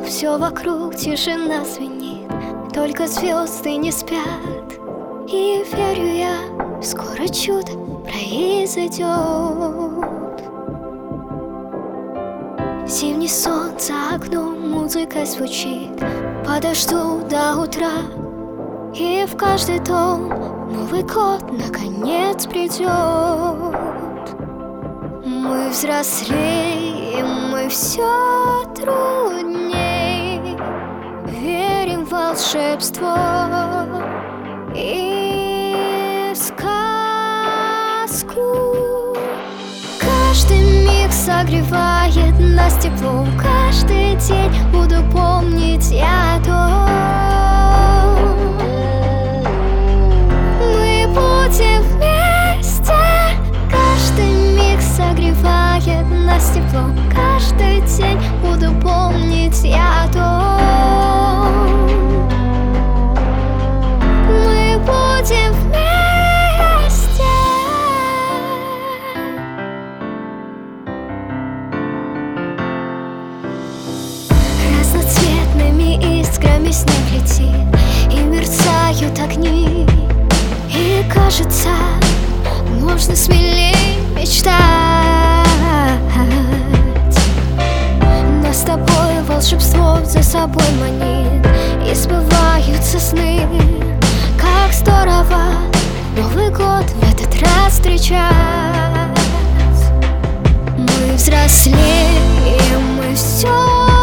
все вокруг тишина звенит, только звезды не спят. И верю я, скоро чудо произойдет. Зимний сон за окном музыкой звучит, подожду до утра. И в каждый дом Новый год наконец придет. Мы взрослеем, мы все трудней, верим в волшебство и в сказку. Каждый миг согревает нас теплом, каждый день буду помнить я то. Мы будем вместе, каждый миг согревает нас теплом, каждый день буду помнить я то. Мы будем вместе. Разноцветными искрами снег летит, и мерцают огни. И кажется, можно смелее мечтать. Но с тобой волшебство за собой манит, и сбываются сны. Как здорово Новый год в этот раз встречать. Мы взрослеем, мы все